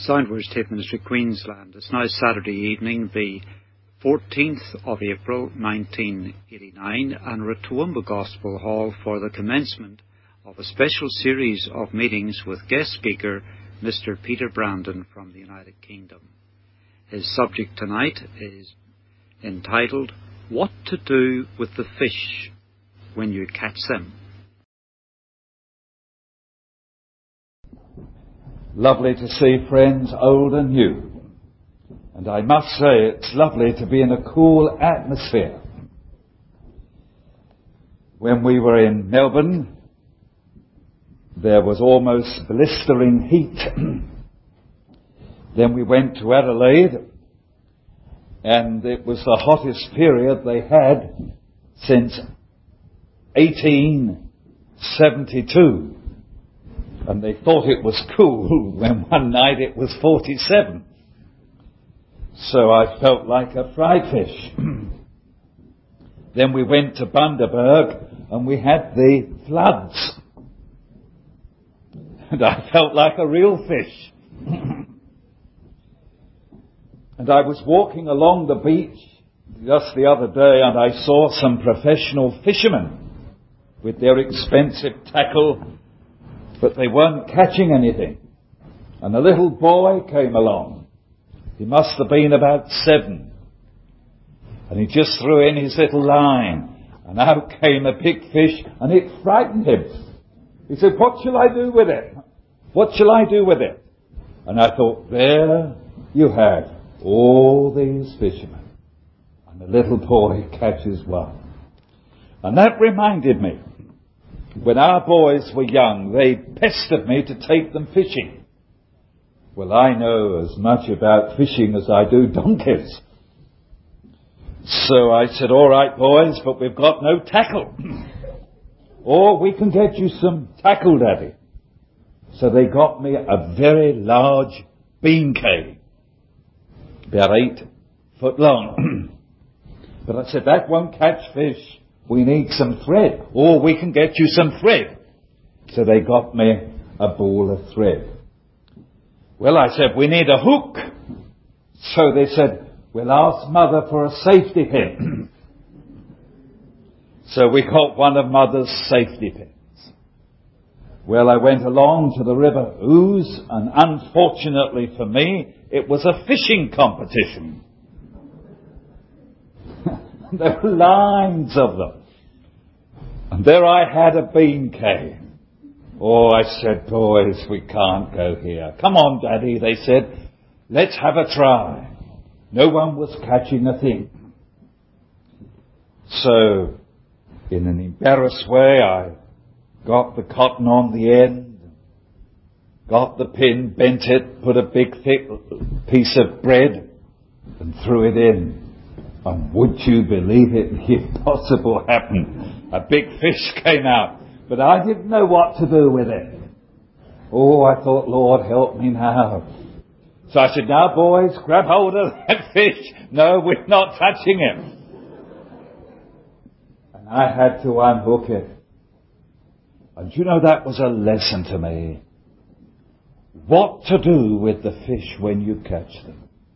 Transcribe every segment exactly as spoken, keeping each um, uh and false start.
Soundwords Tape Ministry, Queensland. It's now Saturday evening, the fourteenth of April, nineteen eighty-nine, and we're at Toowoomba Gospel Hall for the commencement of a special series of meetings with guest speaker Mister Peter Brandon from the United Kingdom. His subject tonight is entitled, What to Do with the Fish When You Catch Them. Lovely to see friends old and new. And I must say it's lovely to be in a cool atmosphere. When we were in Melbourne, there was almost blistering heat. Then we went to Adelaide, and it was the hottest period they had since eighteen seventy-two. And they thought it was cool when one night it was forty-seven. So I felt like a fried fish. Then we went to Bundaberg and we had the floods. And I felt like a real fish. And I was walking along the beach just the other day and I saw some professional fishermen with their expensive tackle, but they weren't catching anything. And a little boy came along. He must have been about seven. And he just threw in his little line. And out came a big fish, and it frightened him. He said, what shall I do with it? What shall I do with it? And I thought, there you have all these fishermen. And the little boy catches one. And that reminded me, when our boys were young, they pestered me to take them fishing. Well, I know as much about fishing as I do donkeys. So I said, all right, boys, but we've got no tackle. Or we can get you some tackle, Daddy. So they got me a very large bean cane, about eight foot long. But I said, that won't catch fish. We need some thread, or we can get you some thread. So they got me a ball of thread. Well, I said, we need a hook. So they said, we'll ask Mother for a safety pin. So we got one of Mother's safety pins. Well, I went along to the River Ouse, and unfortunately for me, it was a fishing competition. There were lines of them. And there I had a bean cane. Oh, I said, boys, we can't go here. Come on, Daddy, they said. Let's have a try. No one was catching a thing. So, in an embarrassed way, I got the cotton on the end, got the pin, bent it, put a big thick piece of bread, and threw it in. And would you believe it, the impossible happened. A big fish came out, but I didn't know what to do with it. Oh, I thought, Lord, help me now. So I said, now boys, grab hold of that fish. No, we're not touching him. And I had to unhook it. And you know, that was a lesson to me. What to do with the fish when you catch them.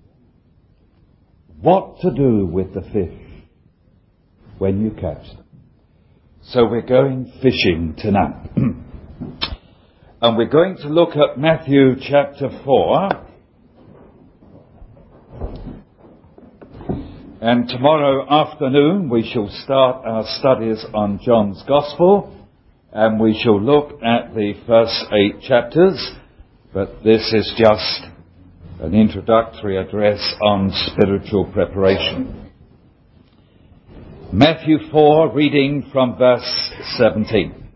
What to do with the fish when you catch them. So we're going fishing tonight. And we're going to look at Matthew chapter four. And tomorrow afternoon we shall start our studies on John's Gospel. And we shall look at the first eight chapters. But this is just an introductory address on spiritual preparation. Matthew four, reading from verse seventeen.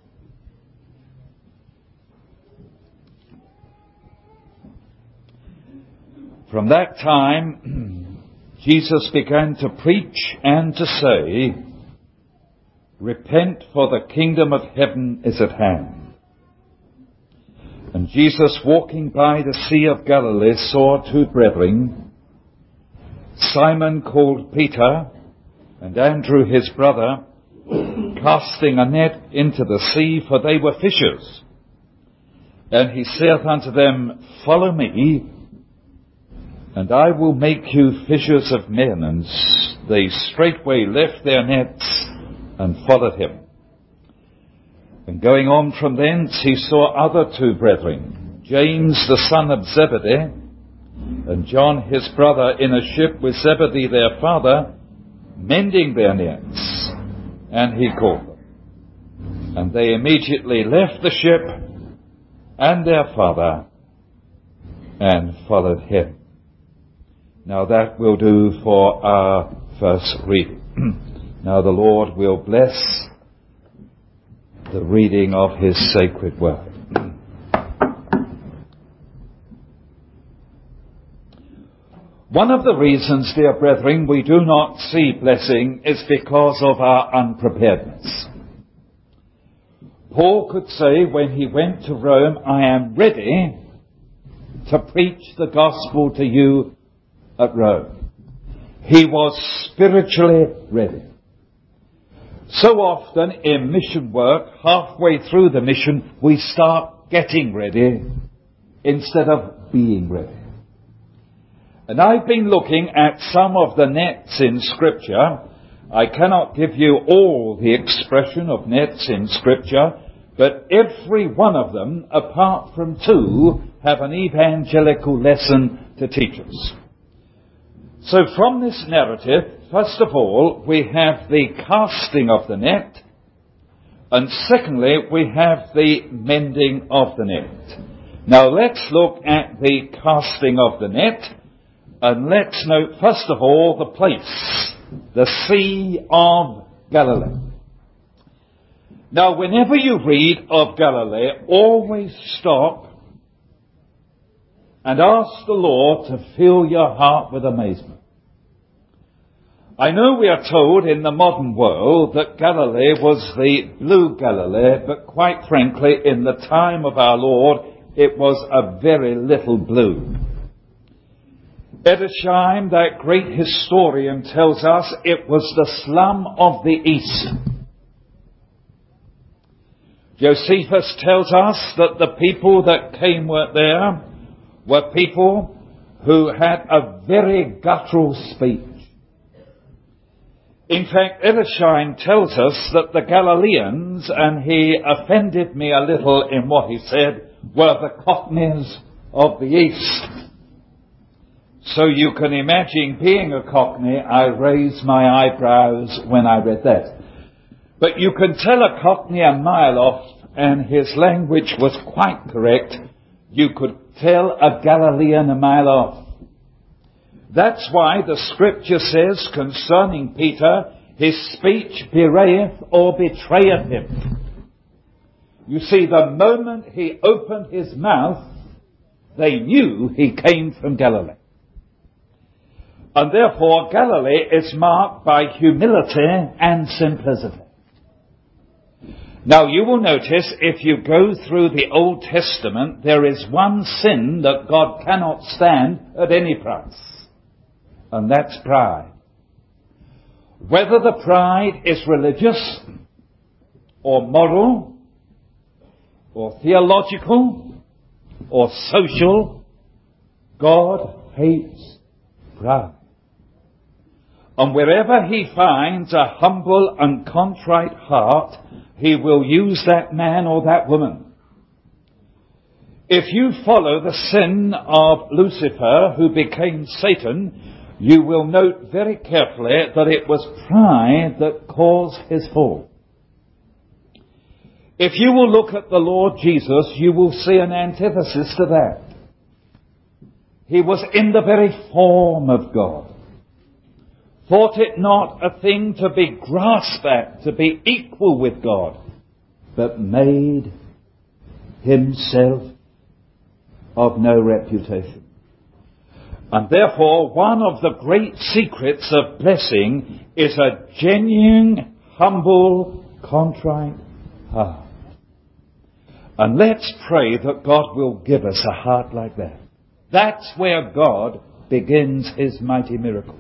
From that time, Jesus began to preach and to say, repent, for the kingdom of heaven is at hand. And Jesus, walking by the Sea of Galilee, saw two brethren, Simon called Peter, and Andrew his brother, casting a net into the sea, for they were fishers. And he saith unto them, Follow me, and I will make you fishers of men. And they straightway left their nets and followed him. And going on from thence, he saw other two brethren, James the son of Zebedee, and John his brother, in a ship with Zebedee their father, mending their nets. And he called them. And they immediately left the ship and their father, and followed him. Now that will do for our first reading. Now the Lord will bless the reading of his sacred word. One of the reasons, dear brethren, we do not see blessing is because of our unpreparedness. Paul could say when he went to Rome, I am ready to preach the gospel to you at Rome. He was spiritually ready. So often in mission work, halfway through the mission, we start getting ready instead of being ready. And I've been looking at some of the nets in Scripture. I cannot give you all the expression of nets in Scripture, but every one of them, apart from two, have an evangelical lesson to teach us. So from this narrative, first of all, we have the casting of the net, and secondly, we have the mending of the net. Now let's look at the casting of the net, and let's note first of all the place, the Sea of Galilee. Now, whenever you read of Galilee, always stop and ask the Lord to fill your heart with amazement. I know we are told in the modern world that Galilee was the blue Galilee, but quite frankly, in the time of our Lord, it was a very little blue. Edersheim, that great historian, tells us it was the slum of the East. Josephus tells us that the people that came there were people who had a very guttural speech. In fact, Edersheim tells us that the Galileans, and he offended me a little in what he said, were the Cockneys of the East. So you can imagine, being a Cockney, I raised my eyebrows when I read that. But you can tell a Cockney a mile off, and his language was quite correct. You could tell a Galilean a mile off. That's why the Scripture says concerning Peter, his speech bewrayeth or betrayeth him. You see, the moment he opened his mouth, they knew he came from Galilee. And therefore, Galilee is marked by humility and simplicity. Now, you will notice, if you go through the Old Testament, there is one sin that God cannot stand at any price. And that's pride. Whether the pride is religious, or moral, or theological, or social, God hates pride. And wherever he finds a humble and contrite heart, he will use that man or that woman. If you follow the sin of Lucifer, who became Satan, you will note very carefully that it was pride that caused his fall. If you will look at the Lord Jesus, you will see an antithesis to that. He was in the very form of God. Thought it not a thing to be grasped at, to be equal with God, but made himself of no reputation. And therefore, one of the great secrets of blessing is a genuine, humble, contrite heart. And let's pray that God will give us a heart like that. That's where God begins his mighty miracles.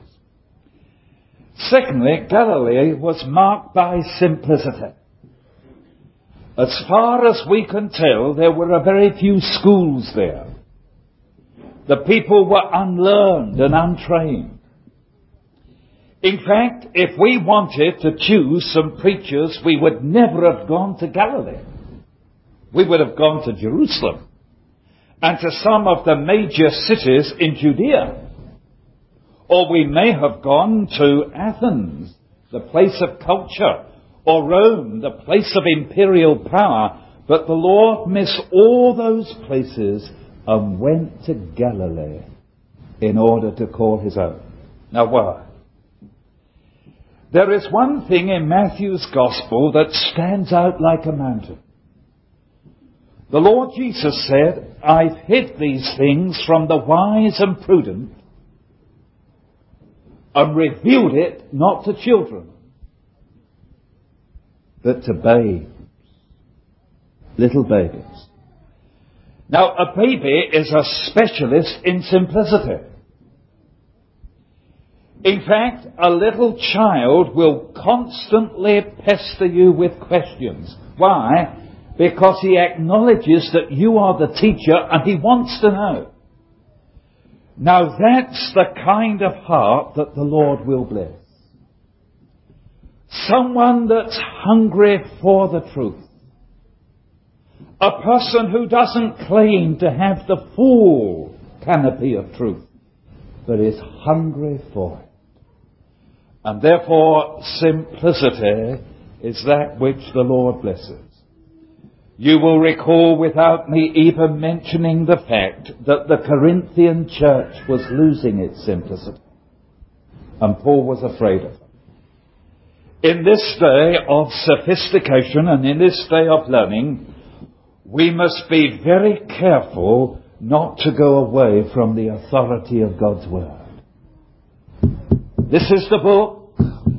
Secondly, Galilee was marked by simplicity. As far as we can tell, there were a very few schools there. The people were unlearned and untrained. In fact, if we wanted to choose some preachers, we would never have gone to Galilee. We would have gone to Jerusalem and to some of the major cities in Judea. Or we may have gone to Athens, the place of culture, or Rome, the place of imperial power. But the Lord missed all those places and went to Galilee in order to call his own. Now why? There is one thing in Matthew's Gospel that stands out like a mountain. The Lord Jesus said, I've hid these things from the wise and prudent and revealed it not to children, but to babes, little babies. Now, a baby is a specialist in simplicity. In fact, a little child will constantly pester you with questions. Why? Because he acknowledges that you are the teacher and he wants to know. Now, that's the kind of heart that the Lord will bless. Someone that's hungry for the truth. A person who doesn't claim to have the full canopy of truth, but is hungry for it. And therefore, simplicity is that which the Lord blesses. You will recall, without me even mentioning the fact, that the Corinthian church was losing its simplicity. And Paul was afraid of it. In this day of sophistication and in this day of learning, we must be very careful not to go away from the authority of God's Word. This is the book.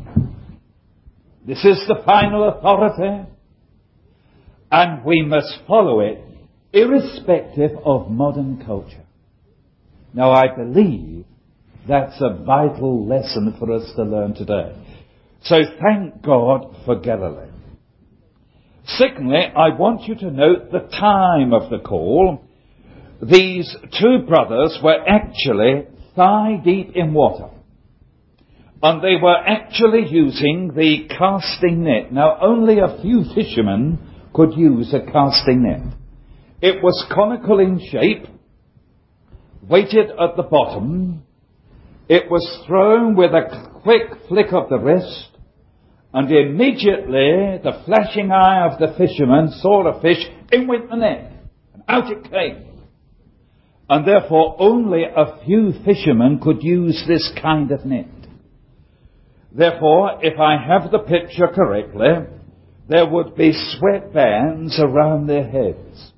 This is the final authority. And we must follow it irrespective of modern culture. Now, I believe that's a vital lesson for us to learn today. So thank God for Galilee. Secondly, I want you to note the time of the call. These two brothers were actually thigh deep in water. And they were actually using the casting net. Now, only a few fishermen could use a casting net. It was conical in shape, weighted at the bottom. It was thrown with a quick flick of the wrist, and immediately the flashing eye of the fisherman saw the fish, in went the net, and out it came. And therefore only a few fishermen could use this kind of net. Therefore, if I have the picture correctly, there would be sweatbands around their heads.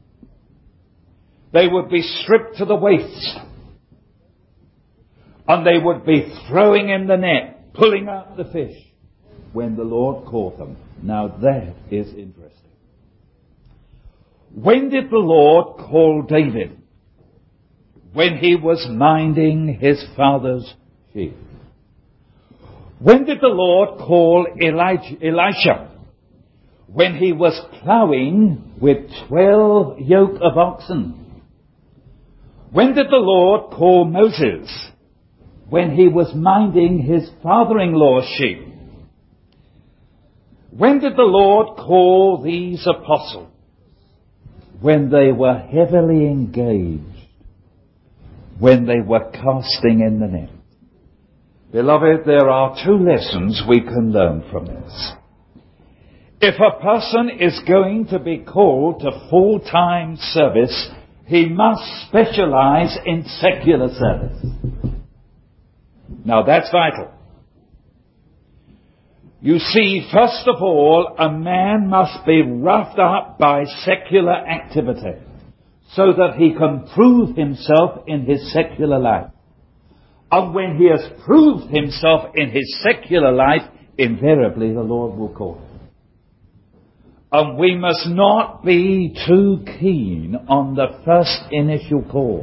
They would be stripped to the waist. And they would be throwing in the net, pulling out the fish when the Lord caught them. Now that is interesting. When did the Lord call David? When he was minding his father's sheep. When did the Lord call Elijah, Elisha? When he was ploughing with twelve yoke of oxen. When did the Lord call Moses? When he was minding his father-in-law's sheep. When did the Lord call these apostles? When they were heavily engaged. When they were casting in the net. Beloved, there are two lessons we can learn from this. If a person is going to be called to full-time service, he must specialize in secular service. Now that's vital. You see, first of all, a man must be roughed up by secular activity so that he can prove himself in his secular life. And when he has proved himself in his secular life, invariably the Lord will call him. And we must not be too keen on the first initial call.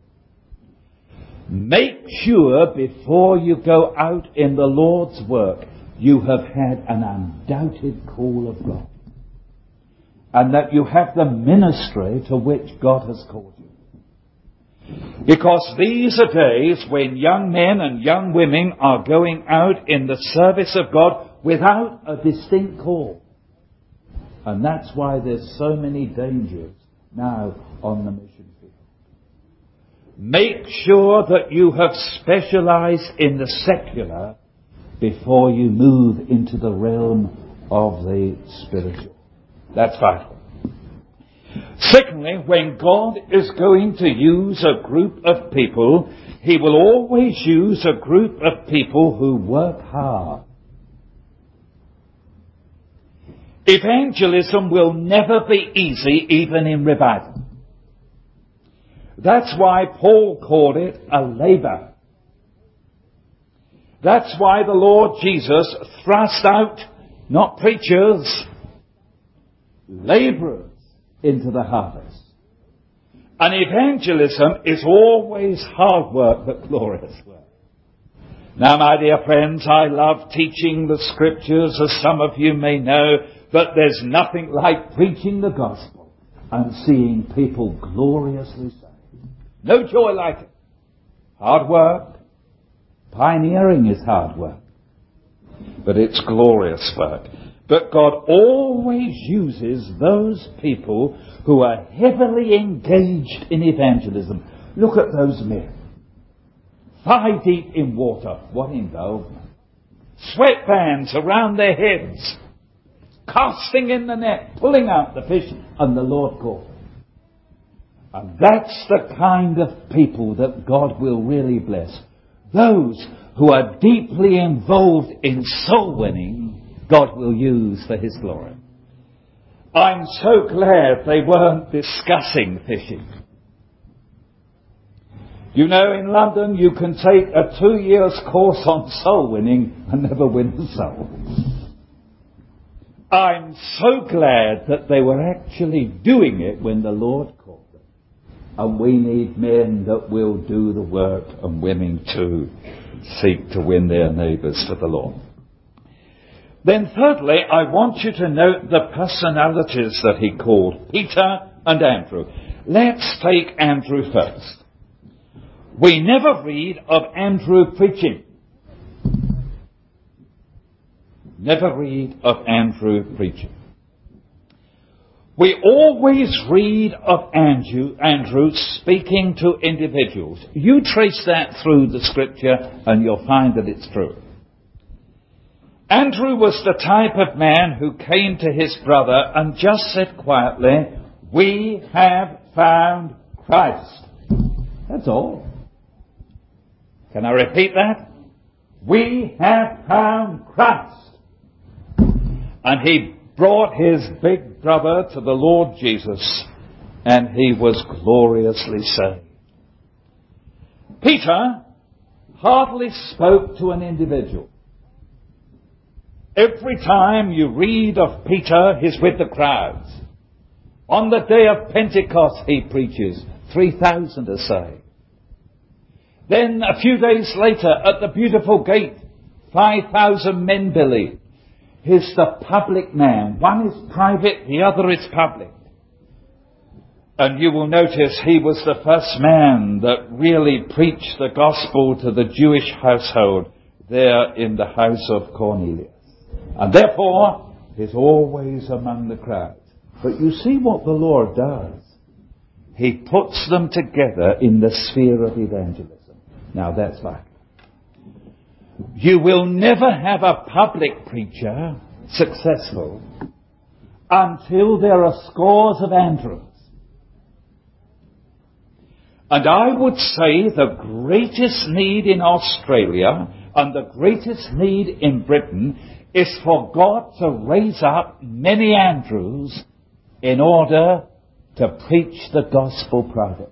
Make sure before you go out in the Lord's work, you have had an undoubted call of God. and that you have the ministry to which God has called you. Because these are days when young men and young women are going out in the service of God without a distinct call. And that's why there's so many dangers now on the mission field. Make sure that you have specialized in the secular before you move into the realm of the spiritual. That's vital. Secondly, when God is going to use a group of people, He will always use a group of people who work hard. Evangelism will never be easy, even in revival. That's why Paul called it a labor. That's why the Lord Jesus thrust out, not preachers, laborers into the harvest. And evangelism is always hard work but glorious work. Now, my dear friends, I love teaching the Scriptures, as some of you may know, but there's nothing like preaching the gospel and seeing people gloriously saved. No joy like it. Hard work. Pioneering is hard work. But it's glorious work. But God always uses those people who are heavily engaged in evangelism. Look at those men. Thigh deep in water. What involvement? Sweatbands around their heads. Casting in the net, pulling out the fish, and the Lord called them. And that's the kind of people that God will really bless. Those who are deeply involved in soul winning, God will use for His glory. I'm so glad they weren't discussing fishing. You know, in London you can take a two years course on soul winning and never win a soul. I'm so glad that they were actually doing it when the Lord called them. And we need men that will do the work, and women too seek to win their neighbours for the Lord. Then thirdly, I want you to note the personalities that He called, Peter and Andrew. Let's take Andrew first. We never read of Andrew preaching. Never read of Andrew preaching. We always read of Andrew, Andrew speaking to individuals. You trace that through the Scripture and you'll find that it's true. Andrew was the type of man who came to his brother and just said quietly, "We have found Christ." That's all. Can I repeat that? We have found Christ. And he brought his big brother to the Lord Jesus, and he was gloriously saved. Peter hardly spoke to an individual. Every time you read of Peter, he's with the crowds. On the day of Pentecost, he preaches. three thousand are saved. Then a few days later, at the beautiful gate, five thousand men believe. He's the public man. One is private, the other is public. And you will notice he was the first man that really preached the gospel to the Jewish household there in the house of Cornelius. And therefore, he's always among the crowds. But you see what the Lord does. He puts them together in the sphere of evangelism. Now that's right. You will never have a public preacher successful until there are scores of Andrews. And I would say the greatest need in Australia and the greatest need in Britain is for God to raise up many Andrews in order to preach the gospel privately.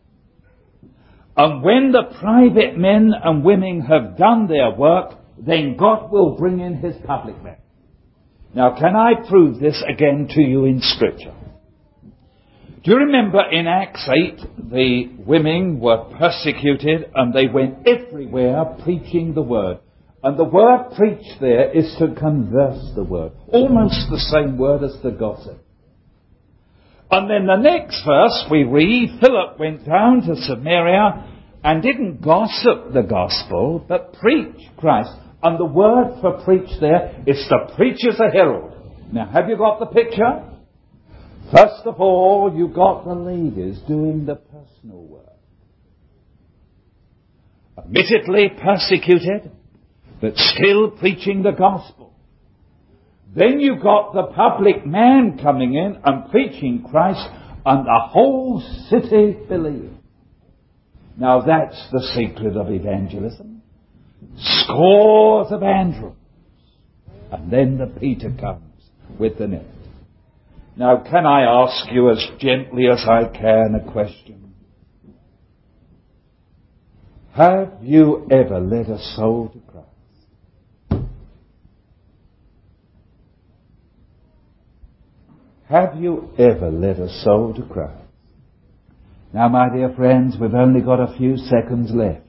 And when the private men and women have done their work, then God will bring in His public men. Now, can I prove this again to you in Scripture? Do you remember in Acts eight, the women were persecuted and they went everywhere preaching the word. And the word preached there is to converse the word. Almost the same word as the gossip. And then the next verse we read, Philip went down to Samaria and didn't gossip the gospel, but preach Christ. And the word for preach there is to preach as a herald. Now, have you got the picture? First of all, you've got the leaders doing the personal work. Admittedly persecuted, but still preaching the gospel. Then you've got the public man coming in and preaching Christ, and the whole city believed. Now that's the secret of evangelism. Scores of Andrews. And then the Peter comes with the net. Now can I ask you as gently as I can a question? Have you ever led a soul to Christ? Have you ever led a soul to Christ? Now, my dear friends, we've only got a few seconds left.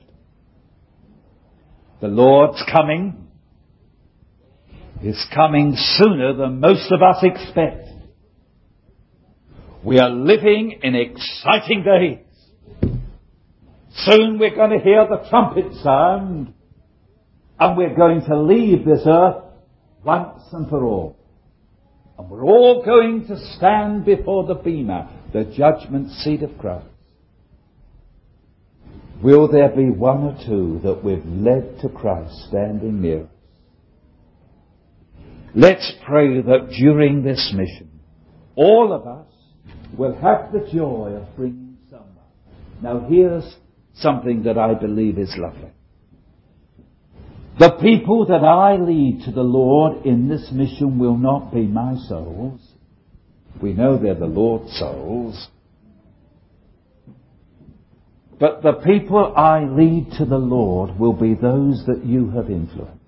The Lord's coming is coming sooner than most of us expect. We are living in exciting days. Soon we're going to hear the trumpet sound, and we're going to leave this earth once and for all. And we're all going to stand before the bema, the judgment seat of Christ. Will there be one or two that we've led to Christ standing near us? Let's pray that during this mission, all of us will have the joy of bringing someone. Now here's something that I believe is lovely. The people that I lead to the Lord in this mission will not be my souls. We know they're the Lord's souls. But the people I lead to the Lord will be those that you have influenced.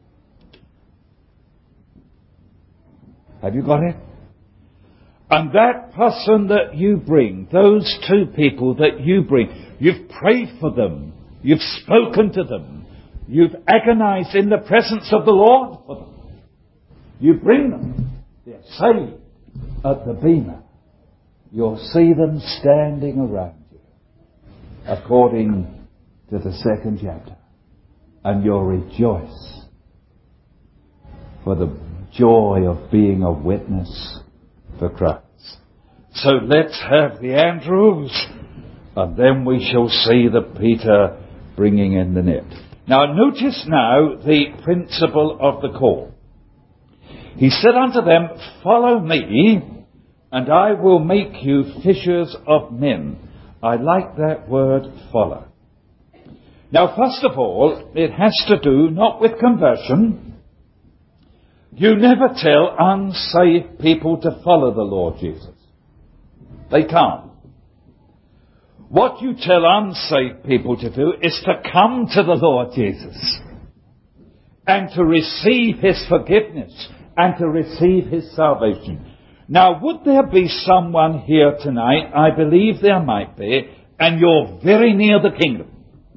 Have you got it? And that person that you bring, those two people that you bring, you've prayed for them, you've spoken to them, you've agonized in the presence of the Lord for them. You bring them, they're saved at the bema. You'll see them standing around you, according to the second chapter. And you'll rejoice for the joy of being a witness for Christ. So let's have the Andrews, and then we shall see the Peter bringing in the net. Now notice now the principle of the call. He said unto them, follow me, and I will make you fishers of men. I like that word, follow. Now first of all, it has to do not with conversion. You never tell unsaved people to follow the Lord Jesus. They can't. What you tell unsaved people to do is to come to the Lord Jesus and to receive His forgiveness and to receive His salvation. Now, would there be someone here tonight? I believe there might be, and you're very near the kingdom.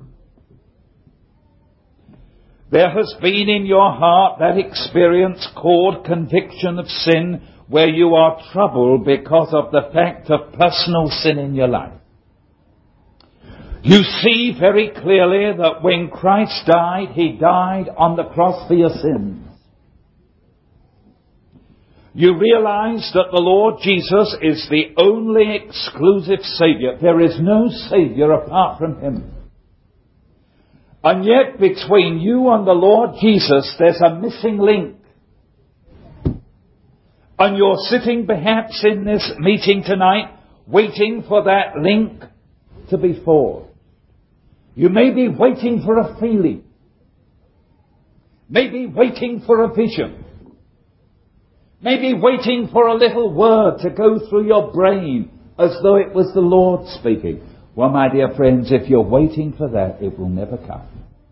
There has been in your heart that experience called conviction of sin, where you are troubled because of the fact of personal sin in your life. You see very clearly that when Christ died, He died on the cross for your sins. You realize that the Lord Jesus is the only exclusive Saviour. There is no Saviour apart from Him. And yet between you and the Lord Jesus there's a missing link. And you're sitting perhaps in this meeting tonight waiting for that link to be forged. You may be waiting for a feeling. Maybe waiting for a vision. Maybe waiting for a little word to go through your brain as though it was the Lord speaking. Well, my dear friends, if you're waiting for that, it will never come.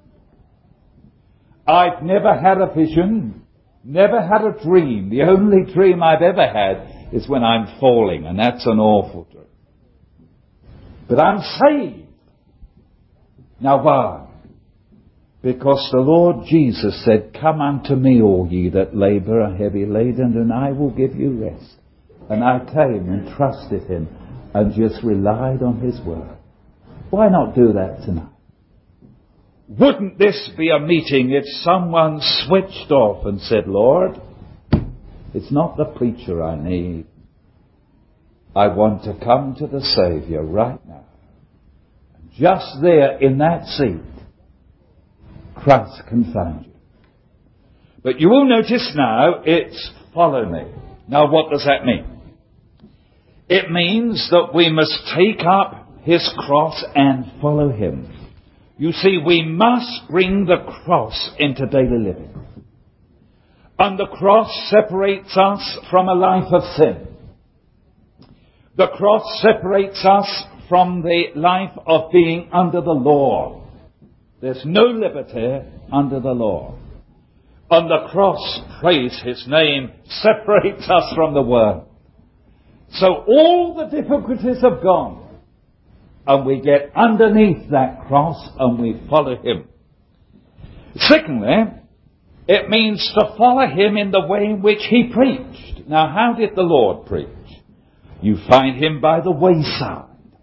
I've never had a vision, never had a dream. The only dream I've ever had is when I'm falling, and that's an awful dream. But I'm saved. Now why? Because the Lord Jesus said, come unto me, all ye that labour are heavy laden, and I will give you rest. and I came and trusted him and just relied on his word. Why not do that tonight? Wouldn't this be a meeting if someone switched off and said, Lord, it's not the preacher I need. I want to come to the Saviour right now. Just there in that seat, Christ can find you. But you will notice now it's follow me. Now what does that mean? It means that we must take up his cross and follow him. You see, we must bring the cross into daily living. And the cross separates us from a life of sin. The cross separates us from the life of being under the law. There's no liberty under the law. And the cross, praise his name, separates us from the world. So all the difficulties have gone. And we get underneath that cross and we follow him. Secondly, it means to follow him in the way in which he preached. Now, how did the Lord preach? You find him by the wayside,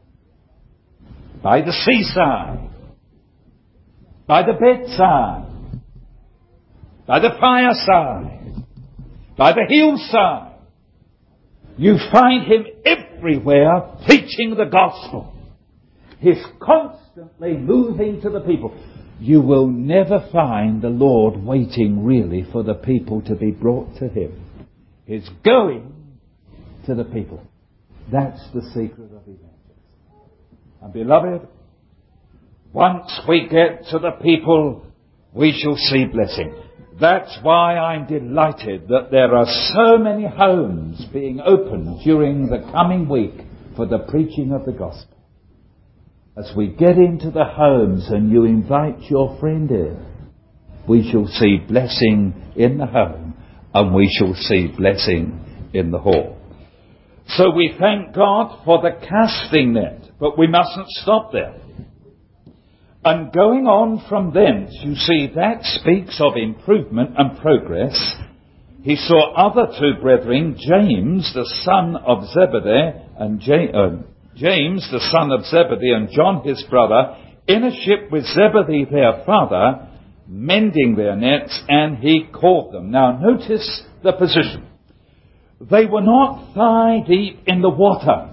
by the seaside, by the bedside, by the fireside, by the hillside. You find him everywhere preaching the gospel. He's constantly moving to the people. You will never find the Lord waiting really for the people to be brought to him. He's going to the people. That's the secret of evangelism. And beloved, once we get to the people, we shall see blessing. That's why I'm delighted that there are so many homes being opened during the coming week for the preaching of the gospel. As we get into the homes and you invite your friend in, we shall see blessing in the home and we shall see blessing in the hall. So we thank God for the casting net, but we mustn't stop there. And going on from thence, you see, that speaks of improvement and progress. He saw other two brethren, James, the son of Zebedee, and James, uh, James, the son of Zebedee, and John, his brother, in a ship with Zebedee, their father, mending their nets, and he called them. Now, notice the position. They were not thigh deep in the water,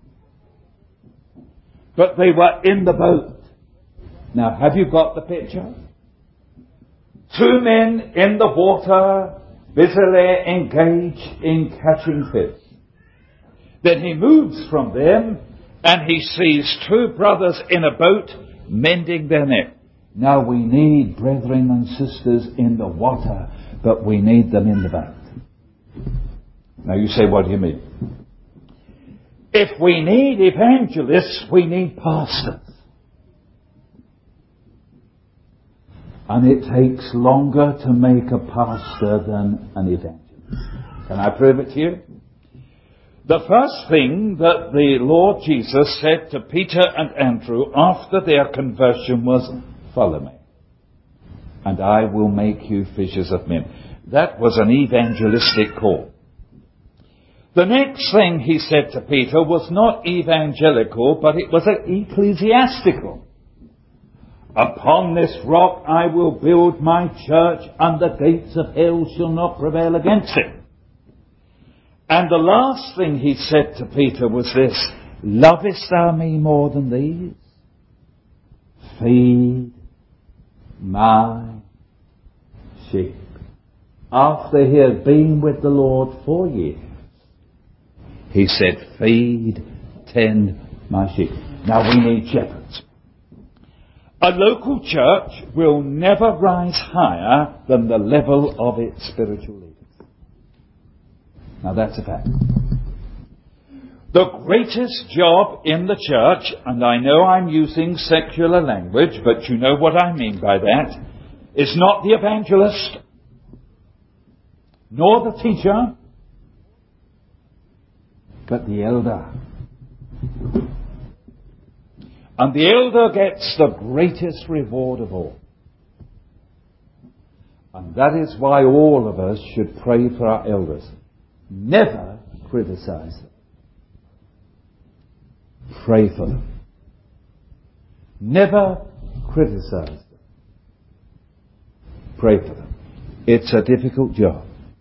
but they were in the boat. Now, have you got the picture? Two men in the water, busily engaged in catching fish. Then he moves from them and he sees two brothers in a boat mending their net. Now we need brethren and sisters in the water, but we need them in the boat. Now you say, what do you mean? If we need evangelists, we need pastors. And it takes longer to make a pastor than an evangelist. Can I prove it to you? The first thing that the Lord Jesus said to Peter and Andrew after their conversion was, follow me, and I will make you fishers of men. That was an evangelistic call. The next thing he said to Peter was not evangelical, but it was ecclesiastical. Upon this rock I will build my church, and the gates of hell shall not prevail against it. And the last thing he said to Peter was this, lovest thou me more than these? Feed my sheep. After he had been with the Lord four years, he said, feed, tend my sheep. Now we need shepherds. A local church will never rise higher than the level of its spiritual leaders. Now that's a fact. The greatest job in the church, and I know I'm using secular language, but you know what I mean by that, is not the evangelist, nor the teacher, but the elder. And the elder gets the greatest reward of all. And that is why all of us should pray for our elders. Never criticize them. Pray for them. Never criticize them. Pray for them. It's a difficult job.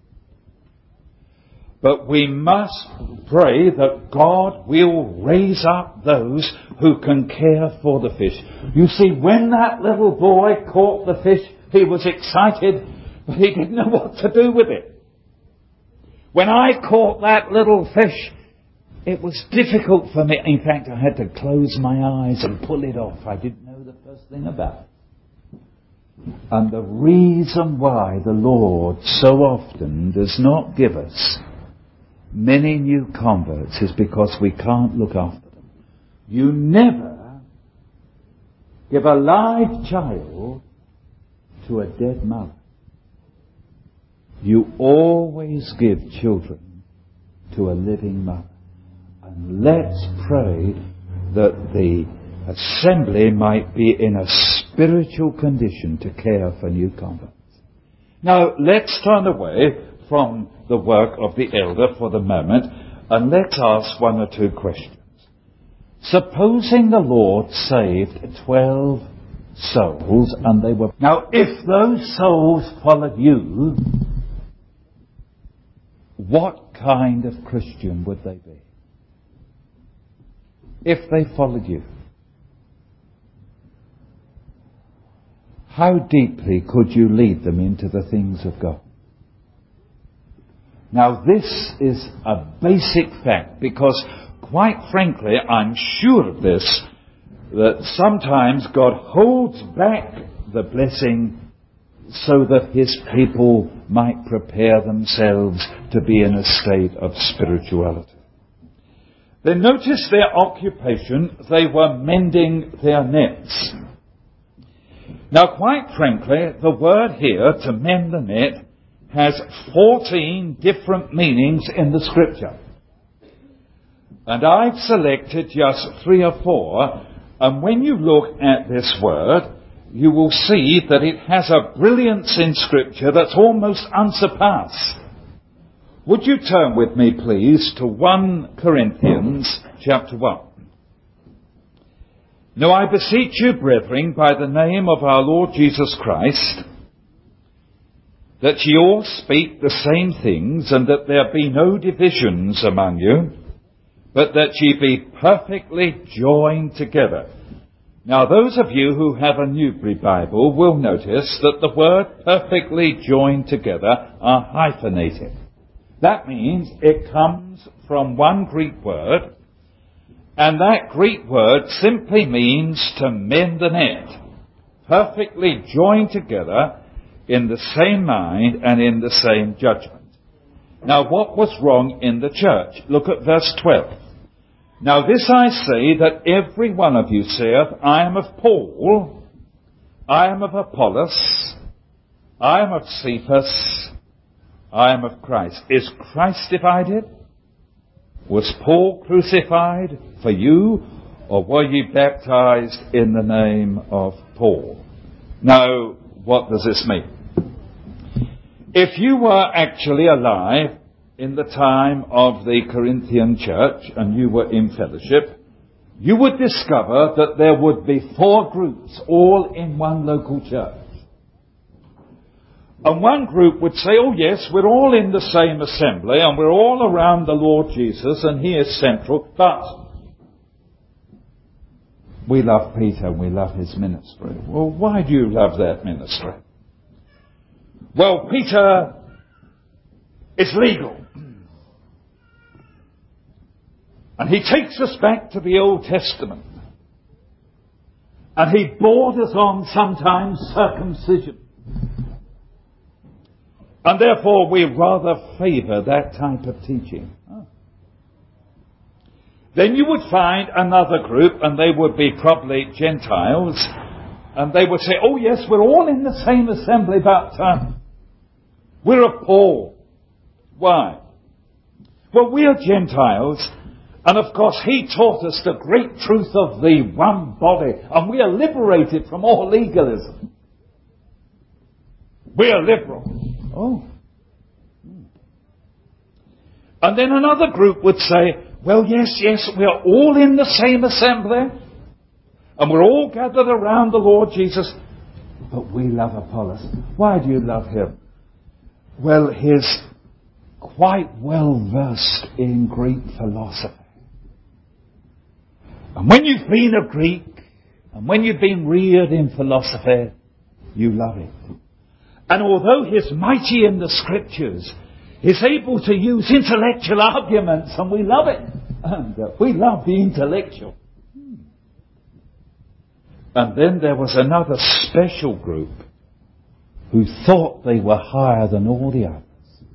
But we must pray that God will raise up those who can care for the fish. You see, when that little boy caught the fish, he was excited, but he didn't know what to do with it. When I caught that little fish, it was difficult for me. In fact, I had to close my eyes and pull it off. I didn't know the first thing about it. And the reason why the Lord so often does not give us many new converts is because we can't look after them. You never give a live child to a dead mother. You always give children to a living mother. And let's pray that the assembly might be in a spiritual condition to care for new converts. Now, let's turn away from the work of the elder for the moment, and let's ask one or two questions. Supposing the Lord saved twelve souls, and they were... Now, if those souls followed you, what kind of Christian would they be? If they followed you, how deeply could you lead them into the things of God? Now, this is a basic fact, because, quite frankly, I'm sure of this, that sometimes God holds back the blessing so that His people might prepare themselves to be in a state of spirituality. Then notice their occupation. They were mending their nets. Now, quite frankly, the word here, to mend the net, has fourteen different meanings in the Scripture. And I've selected just three or four, and when you look at this word, you will see that it has a brilliance in Scripture that's almost unsurpassed. Would you turn with me, please, to First Corinthians chapter one. Now I beseech you, brethren, by the name of our Lord Jesus Christ, that ye all speak the same things, and that there be no divisions among you, but that ye be perfectly joined together. Now those of you who have a Newbury Bible will notice that the word perfectly joined together are hyphenated. That means it comes from one Greek word, and that Greek word simply means to mend the net. Perfectly joined together in the same mind and in the same judgment. Now, what was wrong in the church? Look at verse twelve. Now this I say, that every one of you saith, I am of Paul, I am of Apollos, I am of Cephas, I am of Christ. Is Christ divided? Was Paul crucified for you, or were ye baptized in the name of Paul? Now, what does this mean? If you were actually alive in the time of the Corinthian church and you were in fellowship, you would discover that there would be four groups all in one local church. And one group would say, oh yes, we're all in the same assembly and we're all around the Lord Jesus and He is central, but we love Peter and we love his ministry. Well, why do you love that ministry? Well, Peter is legal. And he takes us back to the Old Testament. And he borders on sometimes circumcision. And therefore we rather favour that type of teaching. Oh. Then you would find another group, and they would be probably Gentiles, and they would say, oh yes, we're all in the same assembly, but uh, we're of Paul. Why? Well, we are Gentiles, and of course he taught us the great truth of the one body, and we are liberated from all legalism. We are liberal. Oh. And then another group would say, well, yes, yes, we are all in the same assembly, and we're all gathered around the Lord Jesus, but we love Apollos. Why do you love him? Well, he's quite well versed in Greek philosophy. And when you've been a Greek, and when you've been reared in philosophy, you love it. And although he's mighty in the Scriptures, he's able to use intellectual arguments, and we love it. And uh, we love the intellectual. And then there was another special group who thought they were higher than all the others.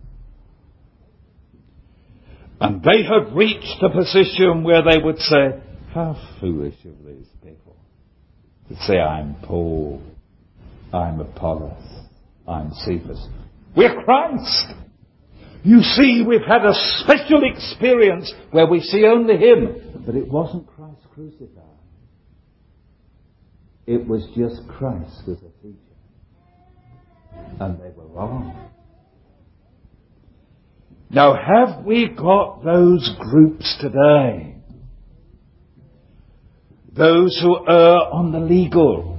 And they had reached a position where they would say, how foolish of these people to say, I'm Paul, I'm Apollos, I'm Cephas. We're Christ. You see, we've had a special experience where we see only him. But it wasn't Christ crucified. It was just Christ as a teacher. And they were wrong. Now, have we got those groups today? Those who err on the legal.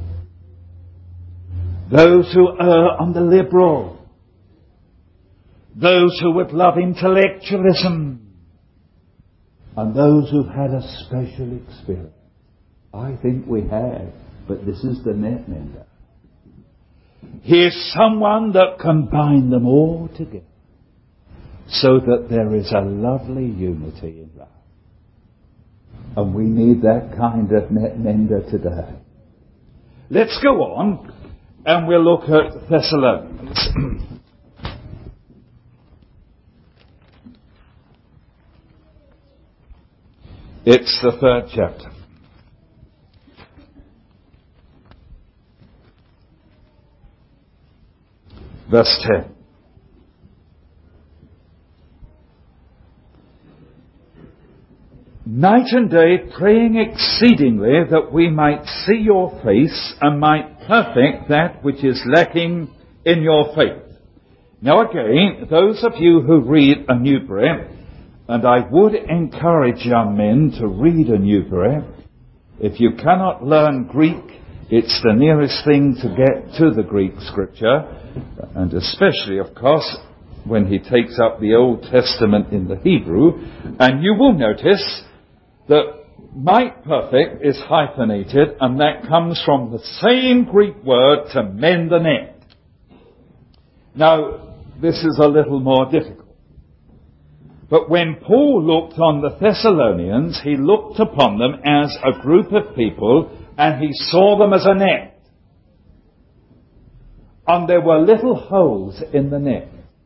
Those who err on the liberal. Those who would love intellectualism. And those who've had a special experience. I think we have. But this is the net mender. Here's someone that combined them all together, so that there is a lovely unity in love. And we need that kind of net mender today. Let's go on, and we'll look at Thessalonians. It's the third chapter. Verse ten. Night and day praying exceedingly that we might see your face and might perfect that which is lacking in your faith. Now again, those of you who read a Newbury, and I would encourage young men to read a Newbury. If you cannot learn Greek, it's the nearest thing to get to the Greek scripture, and especially, of course, when he takes up the Old Testament in the Hebrew, and you will notice that might perfect is hyphenated, and that comes from the same Greek word to mend the net. Now, this is a little more difficult. But when Paul looked on the Thessalonians, he looked upon them as a group of people, and he saw them as a net. And there were little holes in the net.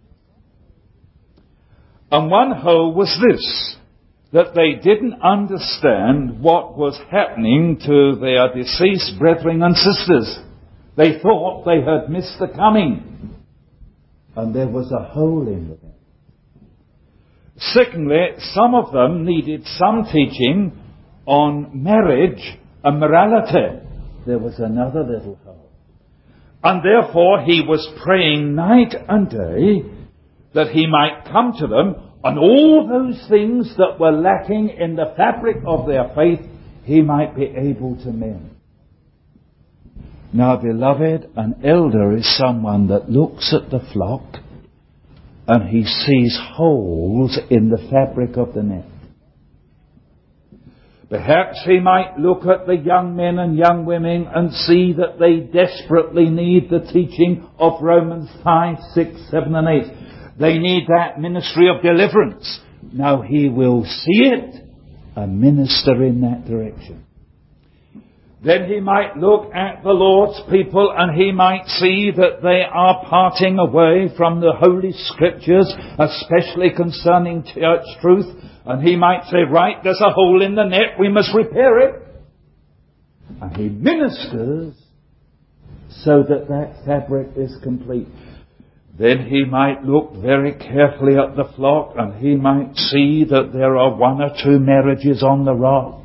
And one hole was this, that they didn't understand what was happening to their deceased brethren and sisters. They thought they had missed the coming. And there was a hole in the net. Secondly, some of them needed some teaching on marriage and morality. There was another little hole. And therefore he was praying night and day that he might come to them, and all those things that were lacking in the fabric of their faith, he might be able to mend. Now, beloved, an elder is someone that looks at the flock and he sees holes in the fabric of the net. Perhaps he might look at the young men and young women and see that they desperately need the teaching of Romans five, six, seven and eight. They need that ministry of deliverance. Now he will see it and minister in that direction. Then he might look at the Lord's people and he might see that they are parting away from the Holy Scriptures, especially concerning church truth. And he might say, right, there's a hole in the net, we must repair it. And he ministers so that that fabric is complete. Then he might look very carefully at the flock and he might see that there are one or two marriages on the rocks.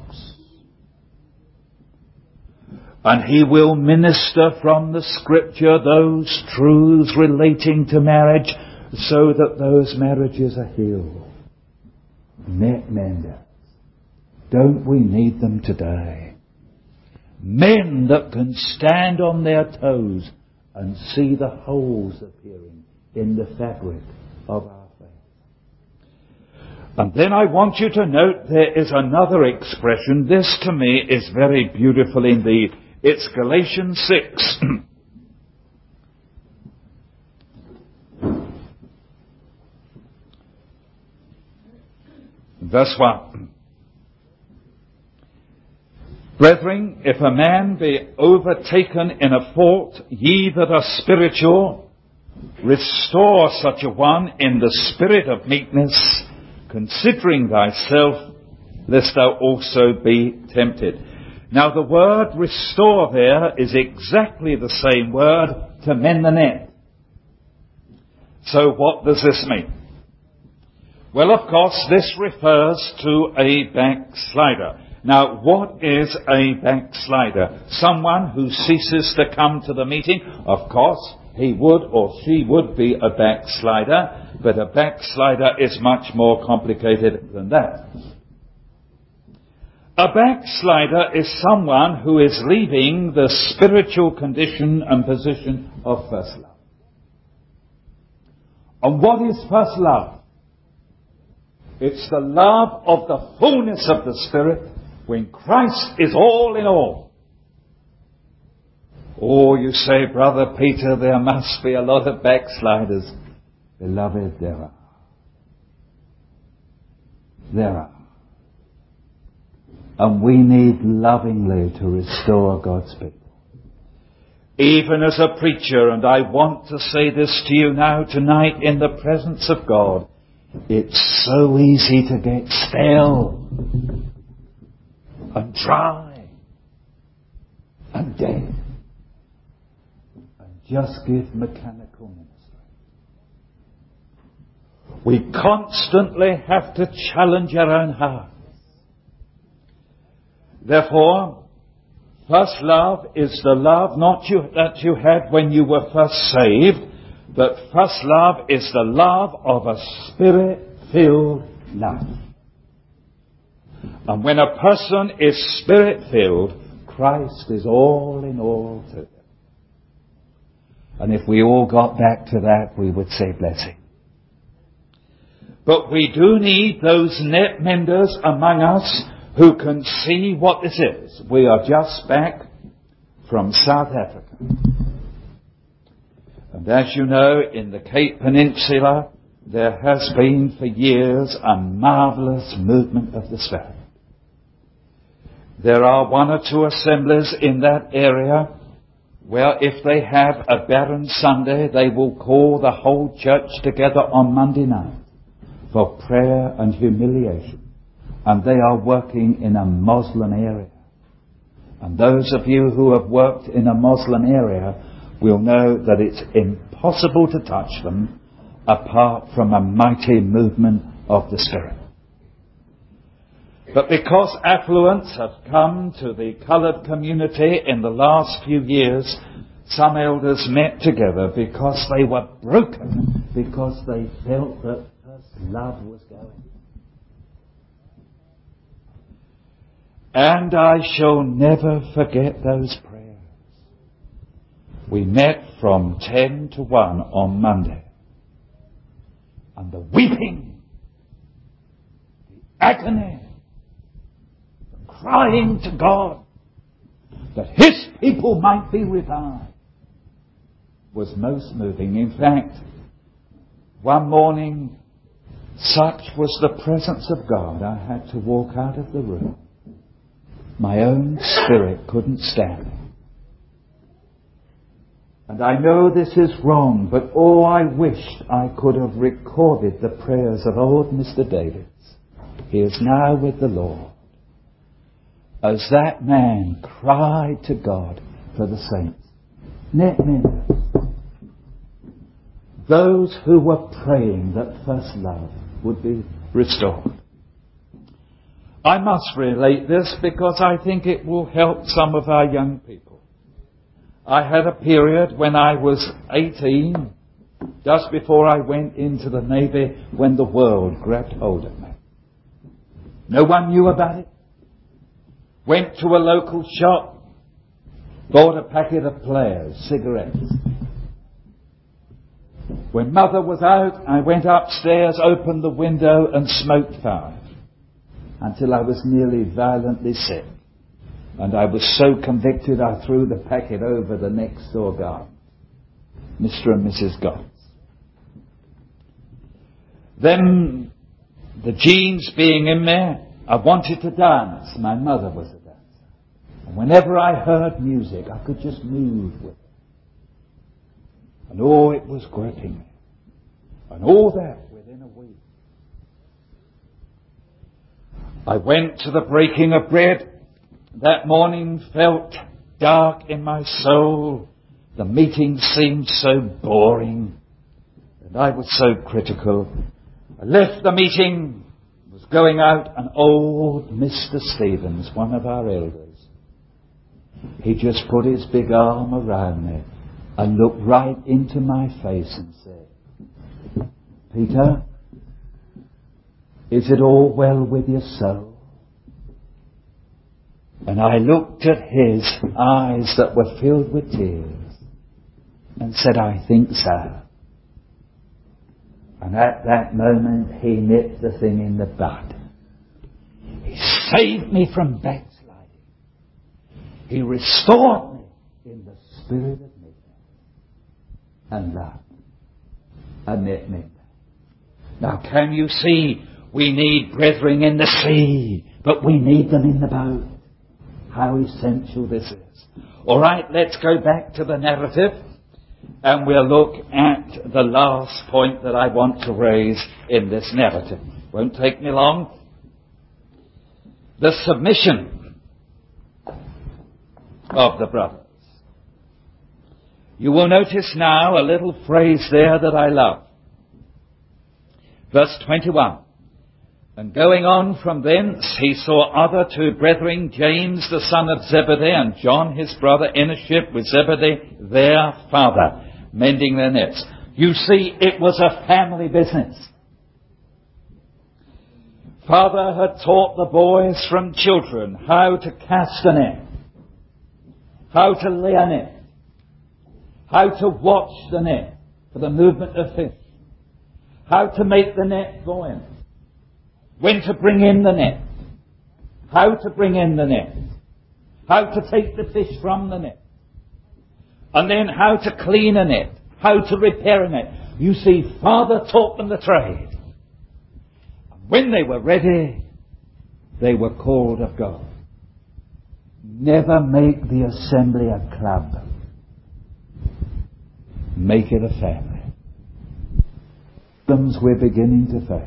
And he will minister from the Scripture those truths relating to marriage so that those marriages are healed. Net menders. Don't we need them today? Men that can stand on their toes and see the holes appearing in the fabric of our faith. And then I want you to note there is another expression. This to me is very beautiful indeed. It's Galatians six. Verse one. Brethren, if a man be overtaken in a fault, ye that are spiritual, restore such a one in the spirit of meekness, considering thyself, lest thou also be tempted. Now the word restore there is exactly the same word to mend the net. So what does this mean? Well, of course, this refers to a backslider. Now, what is a backslider? Someone who ceases to come to the meeting. Of course, he would or she would be a backslider, but a backslider is much more complicated than that. A backslider is someone who is leaving the spiritual condition and position of first love. And what is first love? It's the love of the fullness of the Spirit when Christ is all in all. Oh, you say, Brother Peter, there must be a lot of backsliders. Beloved, there are. There are. And we need lovingly to restore God's people. Even as a preacher, and I want to say this to you now tonight in the presence of God, it's so easy to get stale and dry and dead and just give mechanical ministry. We constantly have to challenge our own hearts. Therefore, first love is the love not you, that you had when you were first saved, but first love is the love of a Spirit-filled life. And when a person is Spirit-filled, Christ is all in all to them. And if we all got back to that, we would say blessing. But we do need those net menders among us who can see what this is. We are just back from South Africa. And as you know, in the Cape Peninsula, there has been for years a marvellous movement of the Spirit. There are one or two assemblies in that area where if they have a barren Sunday, they will call the whole church together on Monday night for prayer and humiliation. And they are working in a Muslim area. And those of you who have worked in a Muslim area will know that it's impossible to touch them apart from a mighty movement of the Spirit. But because affluence has come to the coloured community in the last few years, some elders met together because they were broken, because they felt that first love was going. And I shall never forget those prayers. We met from ten to one on Monday. And the weeping, the agony, the crying to God that His people might be revived was most moving. In fact, one morning, such was the presence of God, I had to walk out of the room. My own spirit couldn't stand it. And I know this is wrong, but oh, I wished I could have recorded the prayers of old Mister Davids. He is now with the Lord. As that man cried to God for the saints. Net men, those who were praying that first love would be restored. I must relate this because I think it will help some of our young people. I had a period when I was eighteen, just before I went into the Navy, when the world grabbed hold of me. No one knew about it. Went to a local shop, bought a packet of Players, cigarettes. When Mother was out, I went upstairs, opened the window and smoked five until I was nearly violently sick. And I was so convicted I threw the packet over the next door garden. Mister and Missus Gotts. Then, the genes being in there, I wanted to dance. My mother was a dancer. And whenever I heard music, I could just move with it. And oh, it was gripping me. And all that within a week. I went to the breaking of bread. That morning felt dark in my soul. The meeting seemed so boring. And I was so critical. I left the meeting, was going out, and old Mister Stevens, one of our elders, he just put his big arm around me and looked right into my face and said, Peter, is it all well with your soul? And I looked at his eyes that were filled with tears and said, I think so. And at that moment, he nipped the thing in the bud. He saved me from backsliding. He restored me in the spirit of meekness and love and commitment. Now, can you see, we need brethren in the sea, but we need them in the boat. How essential this is. All right, let's go back to the narrative. And we'll look at the last point that I want to raise in this narrative. Won't take me long. The submission of the brothers. You will notice now a little phrase there that I love. Verse twenty-one. And going on from thence, he saw other two brethren, James the son of Zebedee, and John his brother, in a ship with Zebedee their father, mending their nets. You see, it was a family business. Father had taught the boys from children how to cast a net, how to lay a net, how to watch the net for the movement of fish, how to make the net buoyant, when to bring in the net, how to bring in the net, how to take the fish from the net, and then how to clean a net, how to repair a net. You see, Father taught them the trade. When they were ready, they were called of God. Never make the assembly a club. Make it a family. Problems we're beginning to face.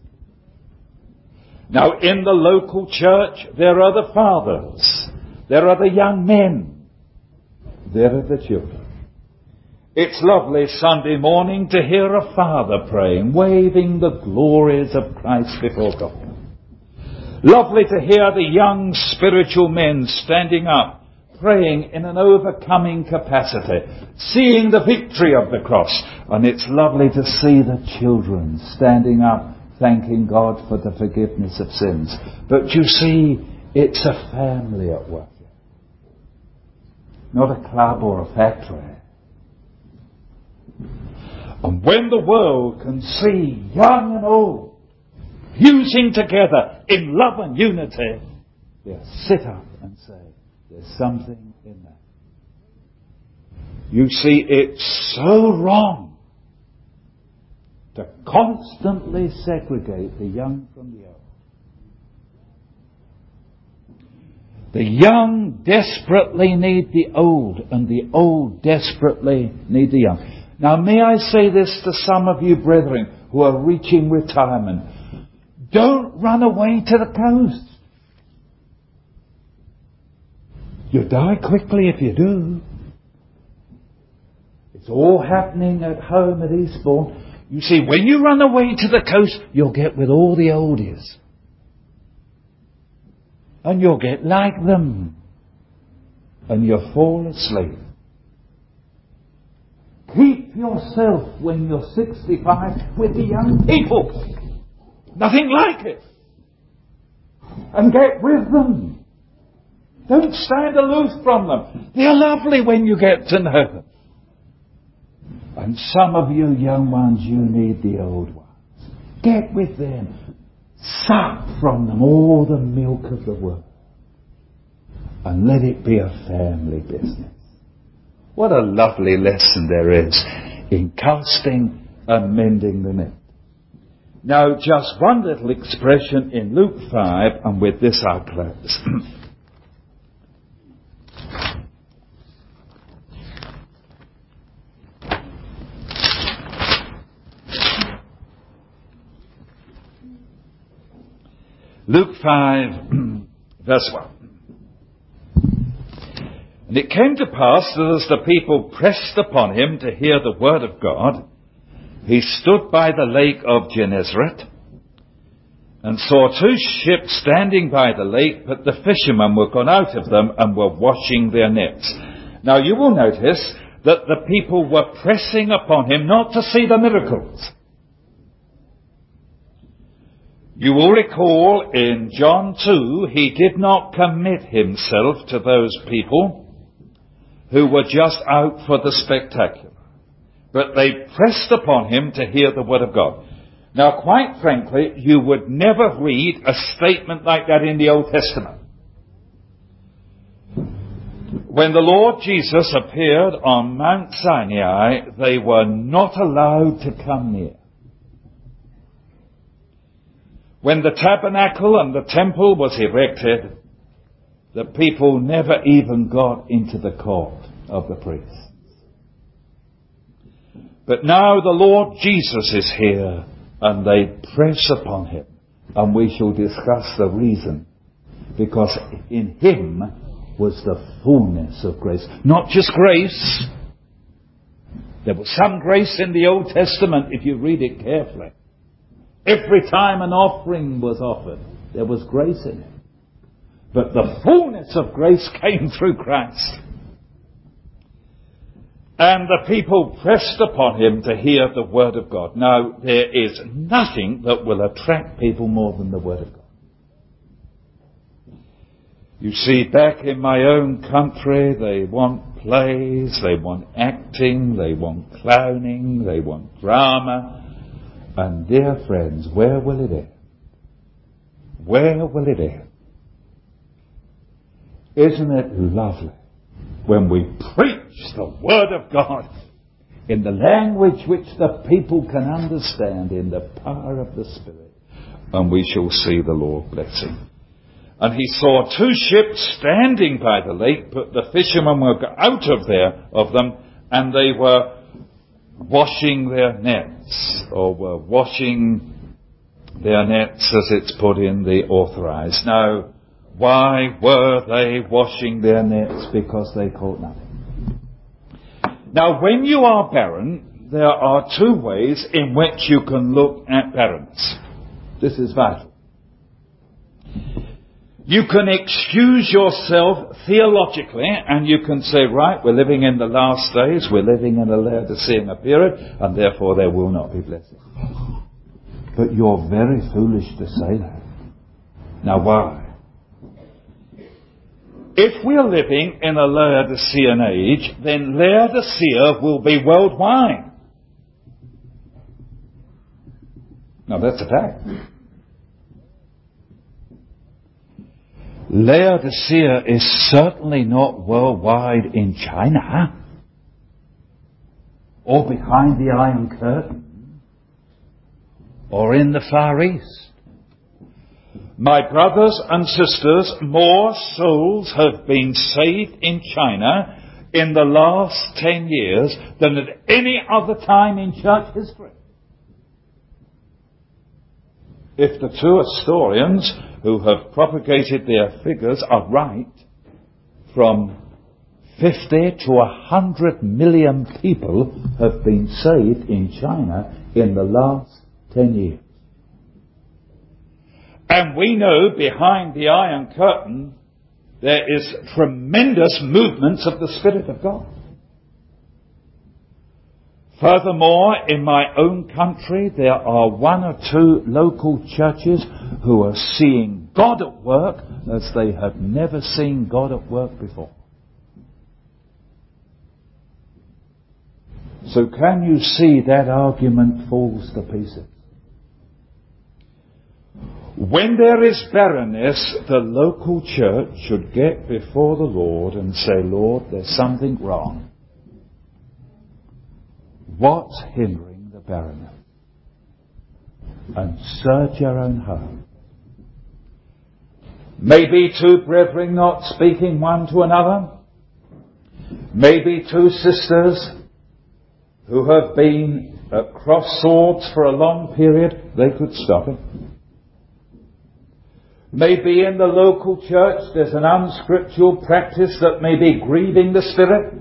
Now, in the local church, there are the fathers. There are the young men. There are the children. It's lovely Sunday morning to hear a father praying, waving the glories of Christ before God. Lovely to hear the young spiritual men standing up, praying in an overcoming capacity, seeing the victory of the cross. And it's lovely to see the children standing up, thanking God for the forgiveness of sins. But you see, it's a family at work. Not a club or a factory. And when the world can see young and old fusing together in love and unity, they'll sit up and say, there's something in that. You see, it's so wrong to constantly segregate the young from the old. The young desperately need the old, and the old desperately need the young. Now, may I say this to some of you brethren who are reaching retirement. Don't run away to the coast. You die quickly if you do. It's all happening at home at Eastbourne. You see, when you run away to the coast, you'll get with all the oldies. And you'll get like them. And you'll fall asleep. Keep yourself when you're sixty-five with the young people. Nothing like it. and get with them. Don't stand aloof from them. They're lovely when you get to know them. And some of you young ones, you need the old ones. Get with them. Suck from them all the milk of the word. And let it be a family business. What a lovely lesson there is in casting and mending the net. Now, just one little expression in Luke five, and with this I'll close. Luke five, verse one. And it came to pass that as the people pressed upon him to hear the word of God, he stood by the lake of Gennesaret and saw two ships standing by the lake, but the fishermen were gone out of them and were washing their nets. Now you will notice that the people were pressing upon him not to see the miracles. You will recall in John two, he did not commit himself to those people who were just out for the spectacular, but they pressed upon him to hear the word of God. Now, quite frankly, you would never read a statement like that in the Old Testament. When the Lord Jesus appeared on Mount Sinai, they were not allowed to come near. When the tabernacle and the temple was erected, the people never even got into the court of the priests. But now the Lord Jesus is here, and they press upon him, and we shall discuss the reason. Because in him was the fullness of grace. Not just grace. There was some grace in the Old Testament if you read it carefully. Every time an offering was offered, there was grace in it. But the fullness of grace came through Christ. And the people pressed upon him to hear the word of God. Now, there is nothing that will attract people more than the word of God. You see, back in my own country, they want plays, they want acting, they want clowning, they want drama. And dear friends, where will it end? Where will it end? Isn't it lovely when we preach the word of God in the language which the people can understand, in the power of the Spirit, and we shall see the Lord blessing. And he saw two ships standing by the lake, but the fishermen were out of there of them, and they were washing their nets, or were washing their nets as it's put in the Authorized. Now, why were they washing their nets? Because they caught nothing. Now, when you are barren, there are two ways in which you can look at barrenness. This is vital. You can excuse yourself theologically, and you can say, right, we're living in the last days, we're living in a Laodicean period, and therefore there will not be blessing. But you're very foolish to say that. Now, why? If we're living in a Laodicean age, then Laodicea will be worldwide. Now, that's a fact. Laodicea is certainly not worldwide in China or behind the Iron Curtain or in the Far East. My brothers and sisters, more souls have been saved in China in the last ten years than at any other time in church history. If the two historians who have propagated their figures are right, from fifty to a hundred million people have been saved in China in the last ten years. And we know behind the Iron Curtain there is tremendous movements of the Spirit of God. Furthermore, in my own country, there are one or two local churches who are seeing God at work as they had never seen God at work before. So can you see that argument falls to pieces? When there is barrenness, the local church should get before the Lord and say, Lord, there's something wrong. What's hindering the barrenness? And search your own heart. Maybe two brethren not speaking one to another. Maybe two sisters who have been at cross swords for a long period. They could stop it. Maybe in the local church there's an unscriptural practice that may be grieving the Spirit.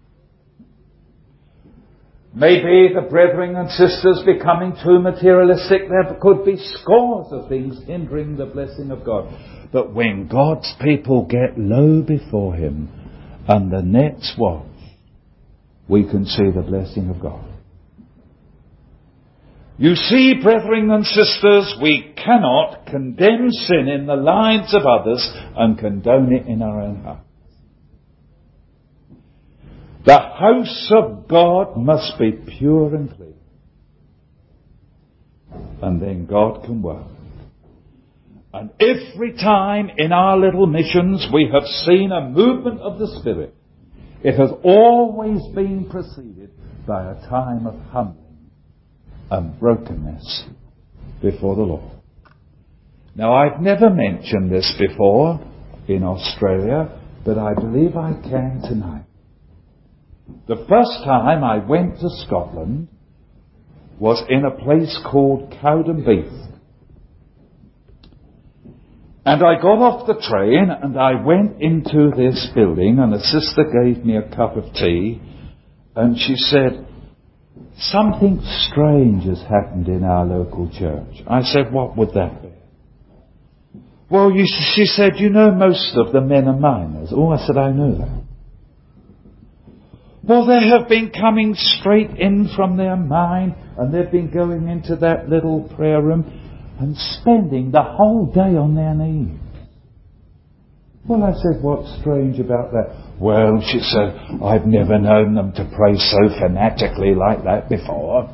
Maybe the brethren and sisters becoming too materialistic. There could be scores of things hindering the blessing of God. But when God's people get low before Him and the net's washed, we can see the blessing of God. You see, brethren and sisters, we cannot condemn sin in the lives of others and condone it in our own hearts. The house of God must be pure and clean. And then God can work. And every time in our little missions we have seen a movement of the Spirit, it has always been preceded by a time of humbling and brokenness before the Lord. Now, I've never mentioned this before in Australia, but I believe I can tonight. The first time I went to Scotland was in a place called Cowdenbeath. And I got off the train and I went into this building, and a sister gave me a cup of tea, and she said, something strange has happened in our local church. I said, what would that be? Well, you, she said, you know most of the men are miners. Oh, I said, I know that. Well, they have been coming straight in from their mine, and they've been going into that little prayer room and spending the whole day on their knees. Well, I said, what's strange about that? Well, she said, I've never known them to pray so fanatically like that before.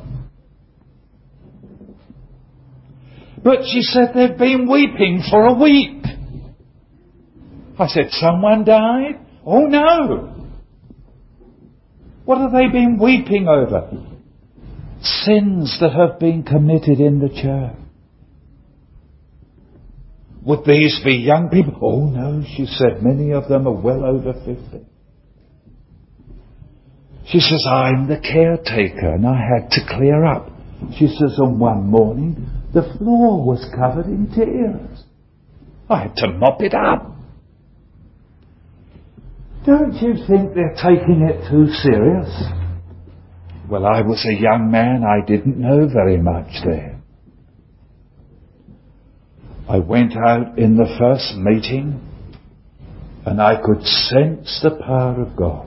But she said, they've been weeping for a week. I said, someone died? Oh, no. What have they been weeping over? Sins that have been committed in the church. Would these be young people? Oh no, she said, many of them are well over fifty. She says, I'm the caretaker and I had to clear up. She says, on one morning, the floor was covered in tears. I had to mop it up. Don't you think they're taking it too serious? Well, I was a young man. I didn't know very much then. I went out in the first meeting and I could sense the power of God.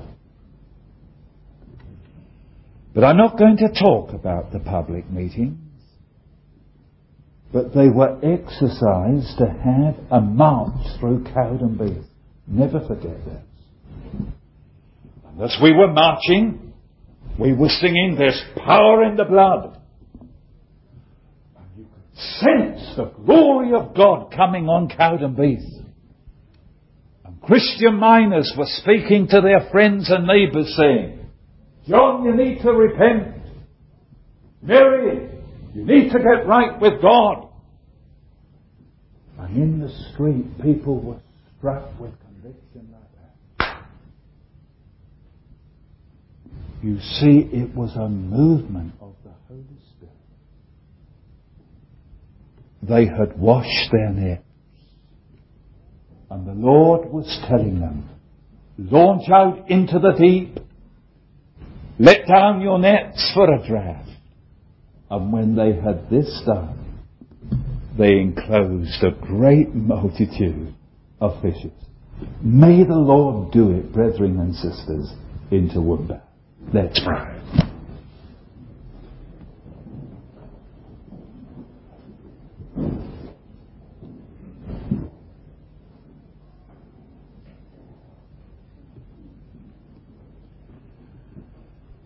But I'm not going to talk about the public meetings. But they were exercised to have a march through Cowdenbeath. Never forget this. And as we were marching, we were singing, there's power in the blood. Sense the glory of God coming on Cowdenbeath. And Christian miners were speaking to their friends and neighbours saying, John, you need to repent. Mary, you need to get right with God. And in the street people were struck with conviction like that. You see, it was a movement of the Holy Spirit. They had washed their nets. And the Lord was telling them, launch out into the deep. Let down your nets for a draught. And when they had this done, they enclosed a great multitude of fishes. May the Lord do it, brethren and sisters, in Toowoomba. Let's pray.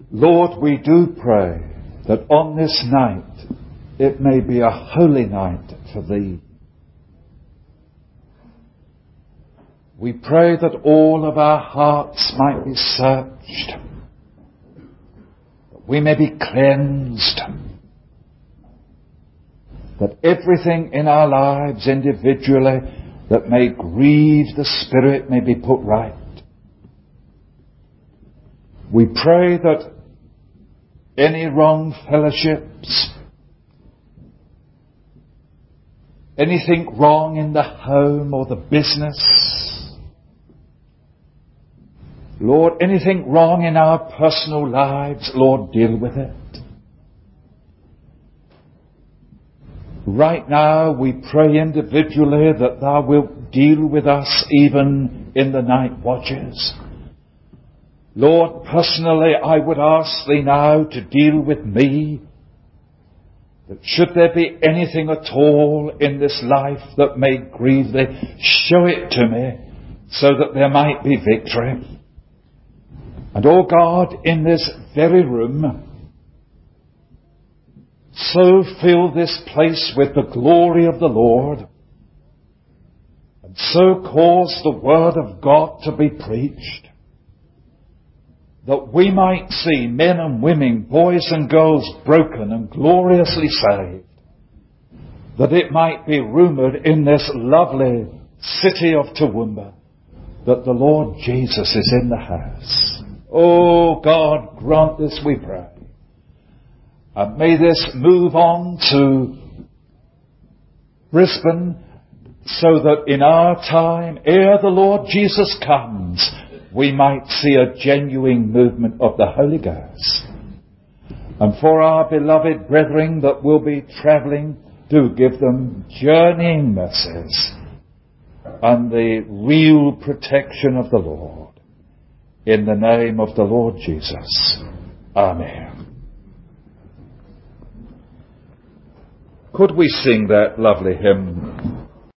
Lord, we do pray that on this night it may be a holy night for Thee. We pray that all of our hearts might be searched, that we may be cleansed, that everything in our lives individually that may grieve the Spirit may be put right. We pray that any wrong fellowships, anything wrong in the home or the business, Lord, anything wrong in our personal lives, Lord, deal with it. Right now we pray individually that Thou wilt deal with us even in the night watches. Lord, personally I would ask Thee now to deal with me, that should there be anything at all in this life that may grieve Thee, show it to me so that there might be victory. And, oh God, in this very room, so fill this place with the glory of the Lord, and so cause the Word of God to be preached, that we might see men and women, boys and girls broken and gloriously saved, that it might be rumoured in this lovely city of Toowoomba that the Lord Jesus is in the house. Oh God, grant this, we pray. And may this move on to Brisbane so that in our time, ere the Lord Jesus comes, we might see a genuine movement of the Holy Ghost. And for our beloved brethren that will be travelling, do give them journeying mercies and the real protection of the Lord. In the name of the Lord Jesus. Amen. Could we sing that lovely hymn,